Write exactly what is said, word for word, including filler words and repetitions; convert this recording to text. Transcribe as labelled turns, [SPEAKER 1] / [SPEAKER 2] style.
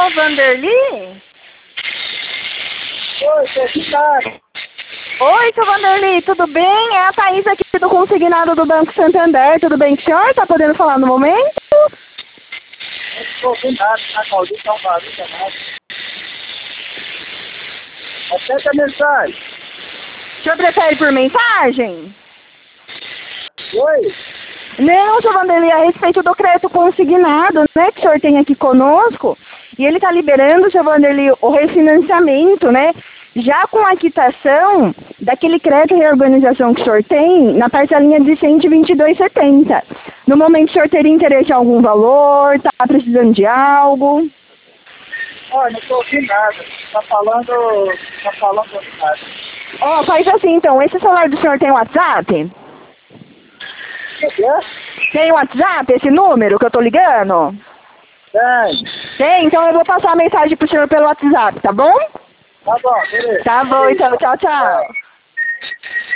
[SPEAKER 1] Alô, Vanderly?
[SPEAKER 2] Oi, seu Ricardo.
[SPEAKER 1] Oi, seu Vanderly, tudo bem? É a Thaís aqui do Consignado do Banco Santander. Tudo bem com o senhor? Tá podendo falar no momento?
[SPEAKER 2] Não estou ouvindo nada, na Claudinha tá um barulho danado. Aceita a mensagem.
[SPEAKER 1] O senhor prefere por mensagem?
[SPEAKER 2] Oi?
[SPEAKER 1] Não, seu Vanderly, a respeito do crédito consignado, né, que o senhor tem aqui conosco, e ele está liberando, seu Vanderly, o refinanciamento, né, já com a quitação daquele crédito de reorganização que o senhor tem na parcelinha de cento e vinte e dois reais e setenta centavos. No momento, o senhor teria interesse em algum valor? Está precisando de algo?
[SPEAKER 2] Olha, não estou ouvindo nada. Tá falando... Tá falando nada.
[SPEAKER 1] Ó, oh, faz assim, então, esse celular do senhor tem WhatsApp?
[SPEAKER 2] O que é?
[SPEAKER 1] Tem WhatsApp, esse número que eu tô ligando?
[SPEAKER 2] Tem.
[SPEAKER 1] Tem, então eu vou passar a mensagem pro senhor pelo WhatsApp, tá bom?
[SPEAKER 2] Tá bom, beleza.
[SPEAKER 1] Tá bom, então, tchau, tchau.